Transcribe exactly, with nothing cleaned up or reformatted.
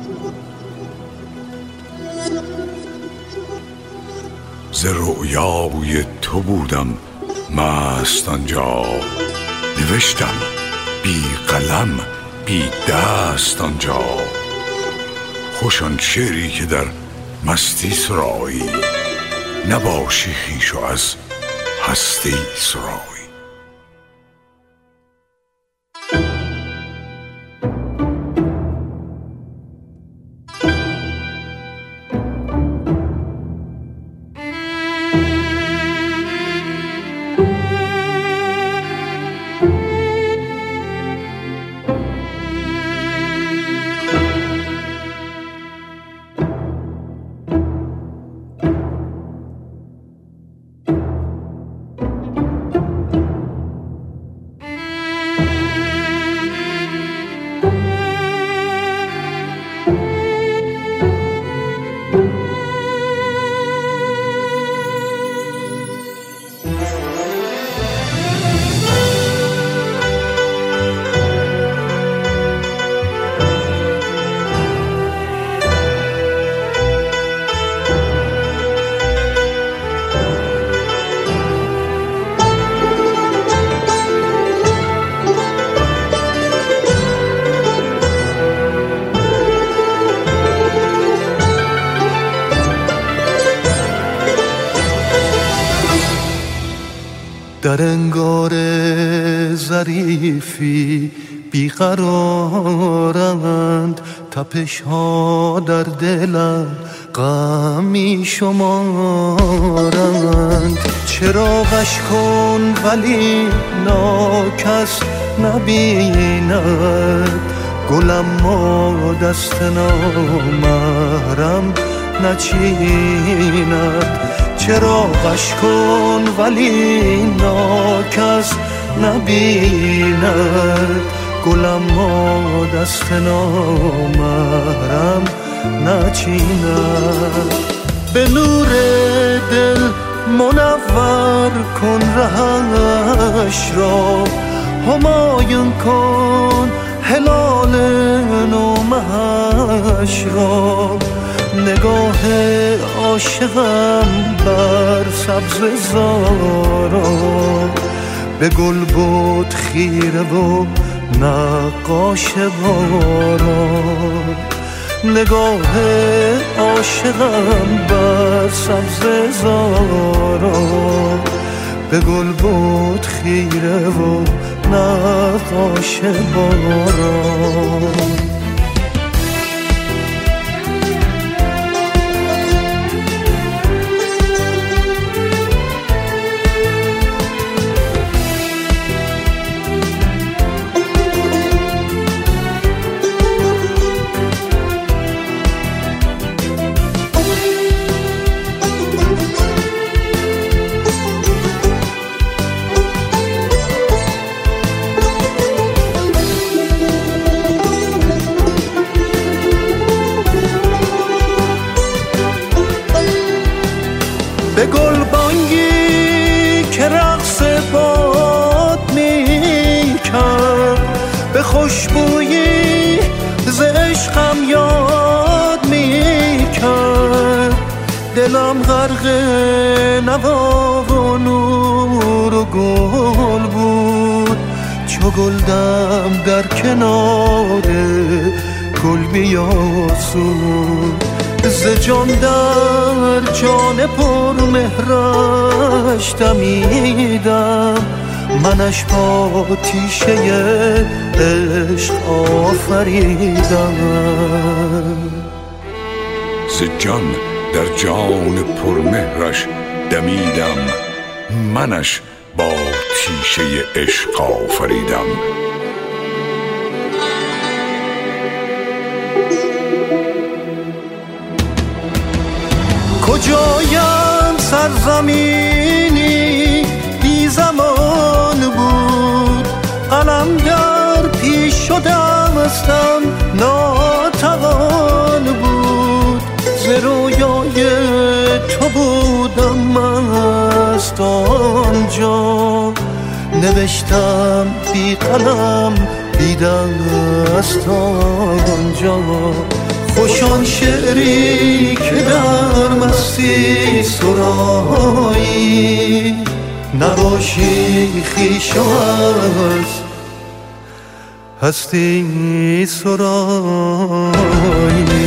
ز رؤیای تو بودم مست آنجا، نوشتم بی قلم بی دست آنجا. خوش آن شعری که در مستی سرایی، نباشی خویش و از هستی سرایی. در انگار ظریفی بیقرارند، تپش ها در دلم غم می شمارند. چراغش کن ولی ناکس نبیند، گلم ما دست نامحرم نچیند. چراغش کن ولی ناکس نبیند، گلم ما دست نامحرم نچیند. به نور دل منور کن رهش را، همایون کن هلال نومهش را. نگاه عاشقم بر سبز زارا، به گل بود خیره و نقاش باران. نگاه عاشقم بر سبز زارا، به گل بود خیره و نقاش باران. به گل بانگی که رقص باد می کرد، به خوشبویی ز عشقم یاد می کرد. دلم غرق نوا و نور و گل بود، چو گل دم در کنار گل بیاسود. ز جان در جان پر مهرش دمیدم، منش با تیشه عشق آفریدم. ز جان در جان پر مهرش دمیدم، منش با تیشه عشق آفریدم. کجایم سرزمینی بی زمان بود، قلم در پیش شدستم ناتوان بود. ز رویای تو بودم مست آنجا، نوشتم بی قلم بی دست آنجا. خوشان شعری که در مستی سرایی نباشی خویش از هستی سرایی